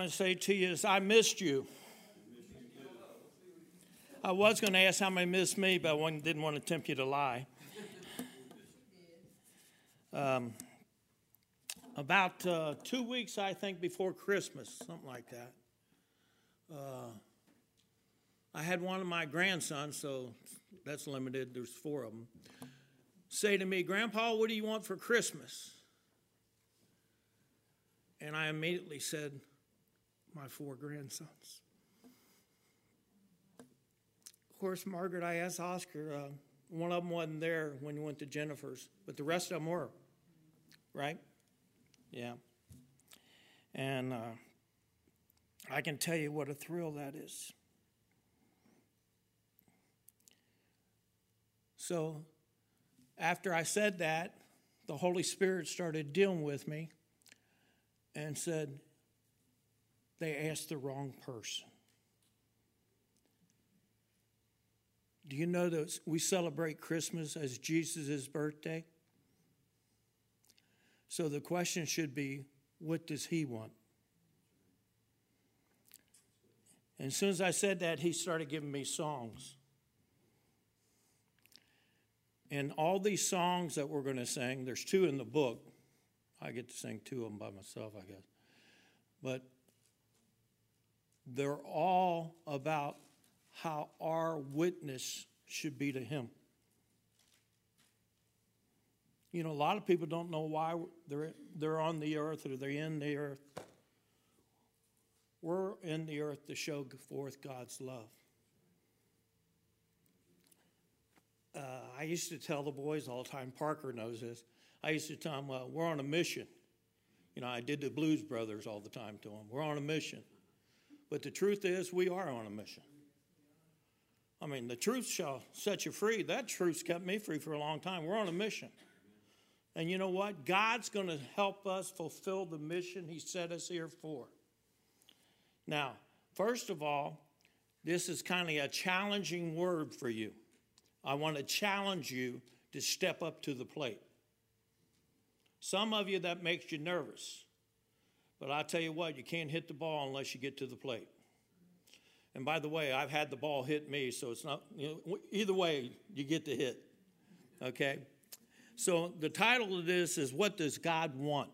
want to say to you is I missed you. I was going to ask how many missed me, but I didn't want to tempt you to lie. About 2 weeks, I think, before Christmas, something like that, I had one of my grandsons, so that's limited, there's 4 of them, say to me, "Grandpa, what do you want for Christmas?" And I immediately said, my 4 grandsons. Of course, Margaret, I asked Oscar, one of them wasn't there when he went to Jennifer's, but the rest of them were, right? Yeah. And I can tell you what a thrill that is. So after I said that, the Holy Spirit started dealing with me and said, they asked the wrong person. Do you know that we celebrate Christmas as Jesus' birthday? So the question should be, what does he want? And as soon as I said that, he started giving me songs. And all these songs that we're going to sing, there's 2 in the book. I get to sing 2 of them by myself, I guess. But they're all about how our witness should be to him. You know, a lot of people don't know why they're on the earth or they're in the earth. We're in the earth to show forth God's love. I used to tell the boys all the time, Parker knows this, I used to tell them, well, we're on a mission. You know, I did the Blues Brothers all the time to them. We're on a mission. But the truth is, we are on a mission. I mean, the truth shall set you free. That truth's kept me free for a long time. We're on a mission. And you know what? God's going to help us fulfill the mission he set us here for. Now, first of all, this is kind of a challenging word for you. I want to challenge you to step up to the plate. Some of you, that makes you nervous. But I'll tell you what, you can't hit the ball unless you get to the plate. And by the way, I've had the ball hit me, so it's not, you know, either way, you get to hit. Okay? So the title of this is, What Does God Want?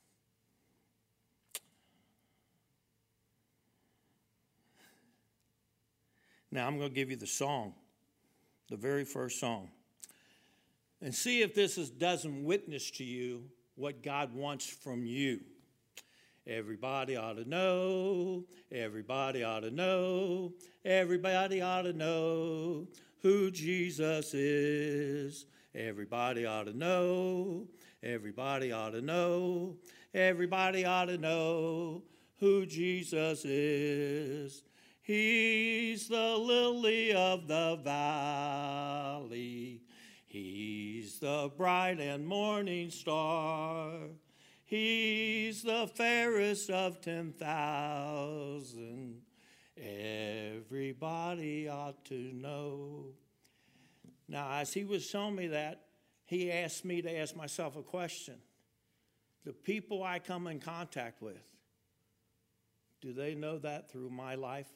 Now, I'm going to give you the song, the very first song. And see if this doesn't witness to you what God wants from you. Everybody ought to know, everybody ought to know, everybody ought to know who Jesus is. Everybody ought to know, everybody ought to know, everybody ought to know who Jesus is. He's the lily of the valley. He's the bright and morning star. He's the fairest of 10,000. Everybody ought to know. Now, as he was showing me that, he asked me to ask myself a question. The people I come in contact with, do they know that through my life?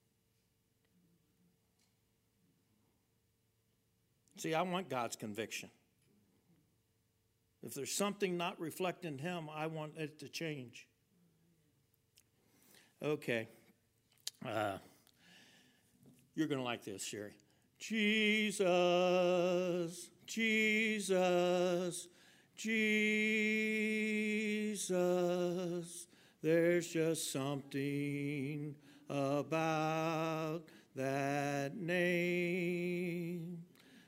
See, I want God's conviction. If there's something not reflecting him, I want it to change. Okay. You're going to like this, Sherry. Jesus, Jesus, Jesus. There's just something about that name.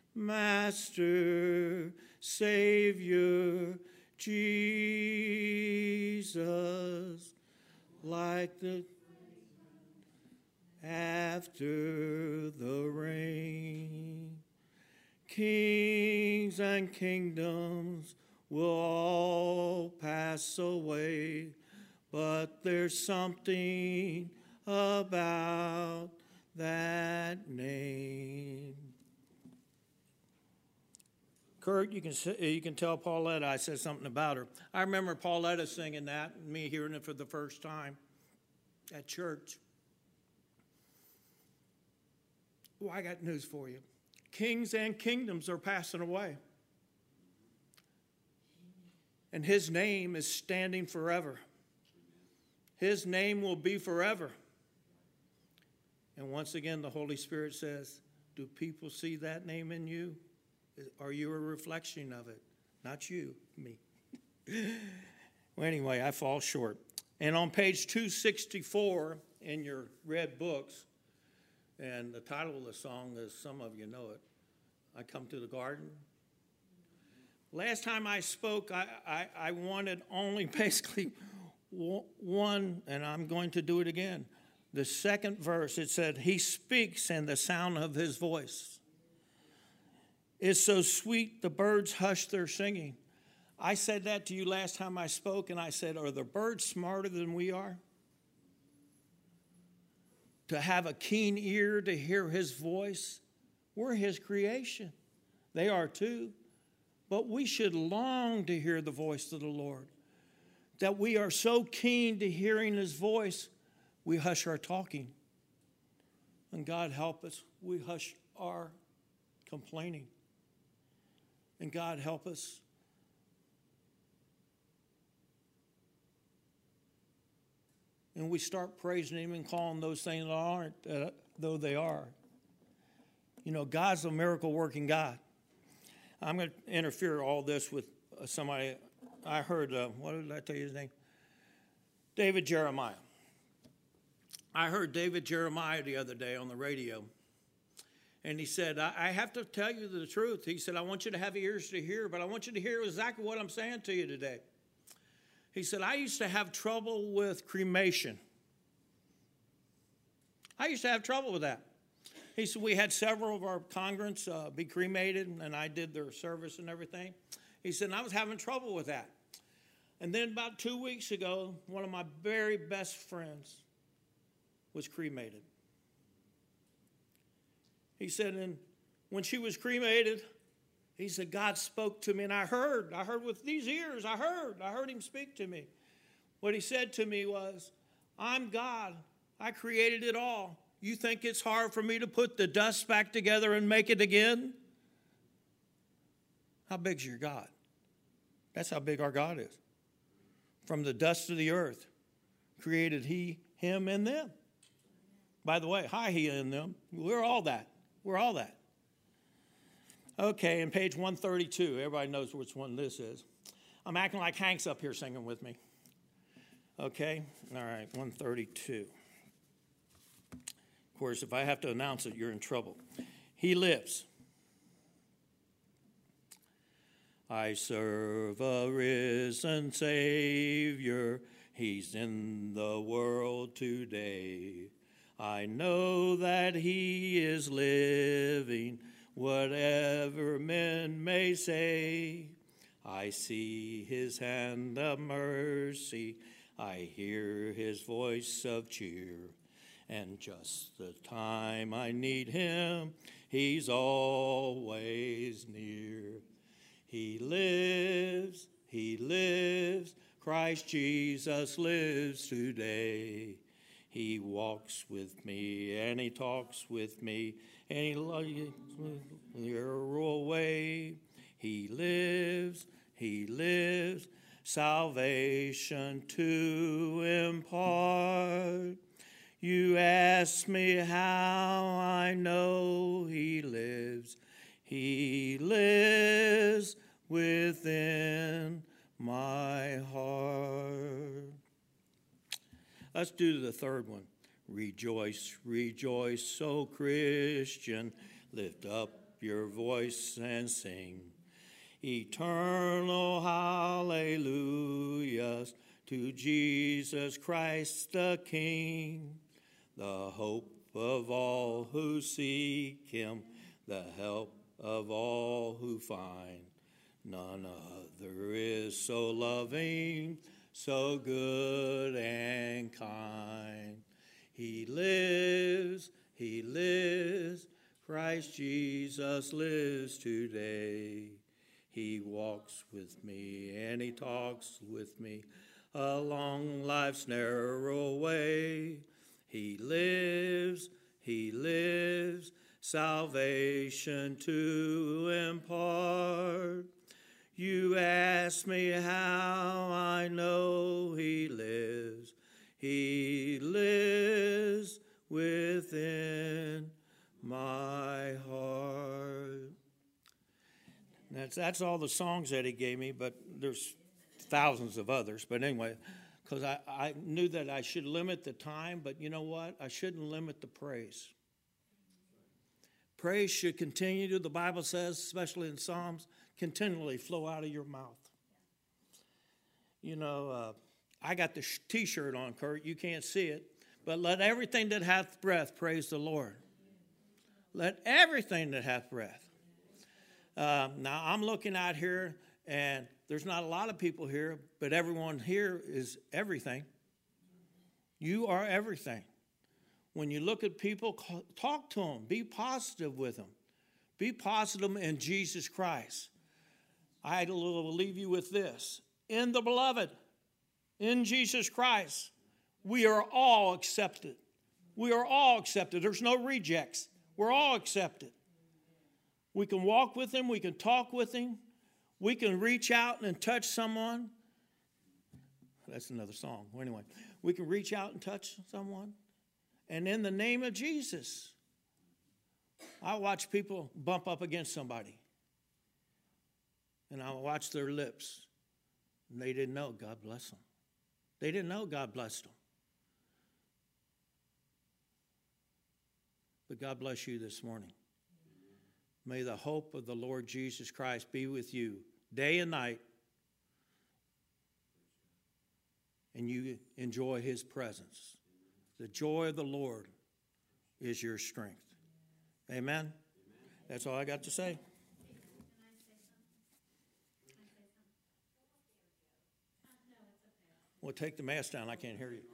Master, Savior, Jesus, like the after the rain. Kings and kingdoms will all pass away, but there's something about that name. Kurt, you can tell Pauletta I said something about her. I remember Pauletta singing that and me hearing it for the first time. at church. Well, I got news for you. Kings and kingdoms are passing away. And his name is standing forever. His name will be forever. And once again, the Holy Spirit says, do people see that name in you? Are you a reflection of it? Not you, me. Well, anyway, I fall short. And on page 264 in your red books, and the title of the song is, some of you know it, I Come to the Garden. Last time I spoke, I wanted only basically one, and I'm going to do it again. The second verse, it said, he speaks and the sound of his voice is so sweet the birds hush their singing. I said that to you last time I spoke, and I said, are the birds smarter than we are? To have a keen ear to hear his voice? We're his creation. They are too. But we should long to hear the voice of the Lord. That we are so keen to hearing his voice, we hush our talking. And God help us, we hush our complaining. And God help us. And we start praising him and calling those things that aren't, though they are. You know, God's a miracle working God. I'm going to interfere all this with somebody. I heard, what did I tell you his name? David Jeremiah. I heard David Jeremiah the other day on the radio. And he said, I have to tell you the truth. He said, I want you to have ears to hear, but I want you to hear exactly what I'm saying to you today. He said, I used to have trouble with cremation. I used to have trouble with that. He said, we had several of our congregants be cremated, and I did their service and everything. He said, and I was having trouble with that. And then about 2 weeks ago, one of my very best friends was cremated. He said, and when she was cremated, he said, God spoke to me, and I heard with these ears, I heard him speak to me. What he said to me was, I'm God. I created it all. You think it's hard for me to put the dust back together and make it again? How big's your God? That's how big our God is. From the dust of the earth, created he, him, and them. By the way, hi, he, and them. We're all that. We're all that. Okay, and page 132. Everybody knows which one this is. I'm acting like Hank's up here singing with me. Okay, all right, 132. Of course, if I have to announce it, you're in trouble. He lives. I serve a risen Savior. He's in the world today. I know that he is living, whatever men may say. I see his hand of mercy. I hear his voice of cheer. And just the time I need him, he's always near. He lives, Christ Jesus lives today. He walks with me and he talks with me and he loves your away. He lives, salvation to impart. You ask me how I know he lives. He lives within my heart. Let's do the third one. Rejoice, rejoice, O Christian. Lift up your voice and sing. Eternal hallelujahs to Jesus Christ the King, the hope of all who seek him, the help of all who find. None other is so loving, so good and kind. He lives, Christ Jesus lives today. He walks with me and he talks with me along life's narrow way. He lives, he lives, salvation to impart. You ask me how I know he lives. He lives within my heart. That's all the songs that he gave me, but there's thousands of others. But anyway, because I knew that I should limit the time, but you know what? I shouldn't limit the praise. Praise should continue to, the Bible says, especially in Psalms, continually flow out of your mouth. You know, I got the T-shirt on, Kurt. You can't see it. But let everything that hath breath praise the Lord. Let everything that hath breath. Now, I'm looking out here, and there's not a lot of people here, but everyone here is everything. You are everything. When you look at people, talk to them. Be positive with them. Be positive in Jesus Christ. I will leave you with this. In the beloved, in Jesus Christ, we are all accepted. We are all accepted. There's no rejects. We're all accepted. We can walk with him. We can talk with him. We can reach out and touch someone. That's another song. Well, anyway, we can reach out and touch someone. And in the name of Jesus, I watch people bump up against somebody. And I watch their lips. And they didn't know. God bless them. They didn't know God blessed them. But God bless you this morning. May the hope of the Lord Jesus Christ be with you day and night. And you enjoy his presence. The joy of the Lord is your strength. Amen? That's all I got to say. Well, take the mask down. I can't hear you.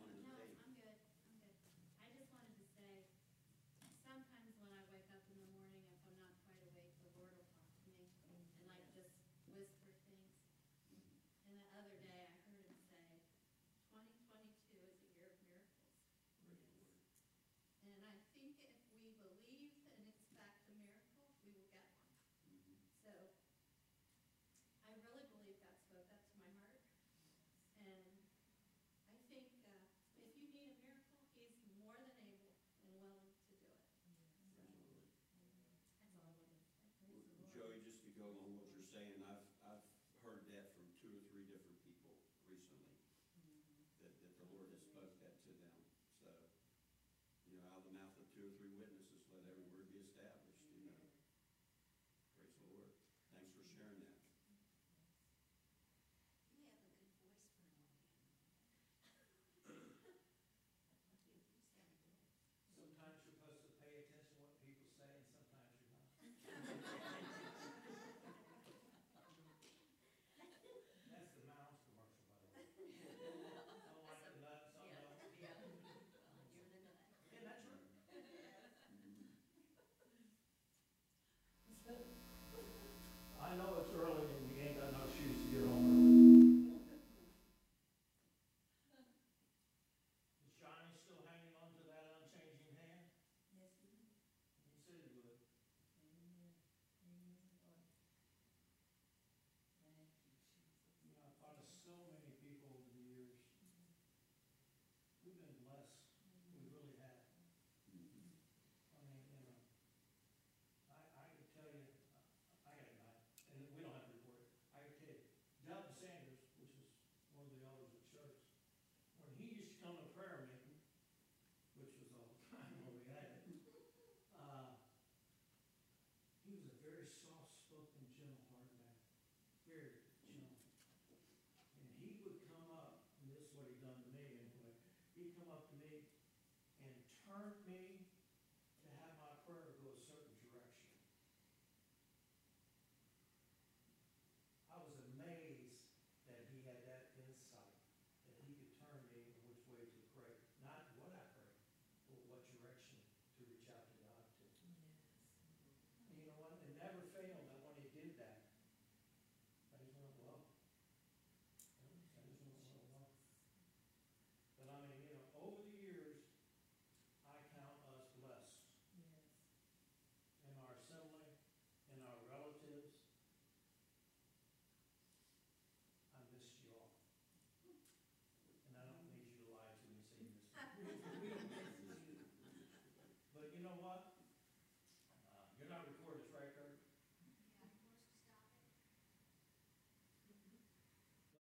I know it's early and you ain't got no shoes to get home. Is Johnny still hanging on to that unchanging hand? Yes, he did. He said he would. Amen. Amen. Thank you, Jesus. You know, I've thought of so many people over the years. We've been blessed. We really have. I mean, you know, I could tell you, I got a guy, and we don't have to report it. I could tell you, Doug Sanders, which is one of the elders at church, when he used to come to prayer meeting, which was all the time when we had it, he was a very soft-spoken, gentle heart man, very gentle. And he would come up, and this is what he done to me anyway. He'd come up to me and turn me to have my prayer go a certain direction. I was amazed that he had that insight, that he could turn me in which way to pray. Not what I pray, but what direction to reach out to God to. Yes. And you know what? It never failed that when he did that, things went well. Things went well. But I mean, you know, over the years, But you know what?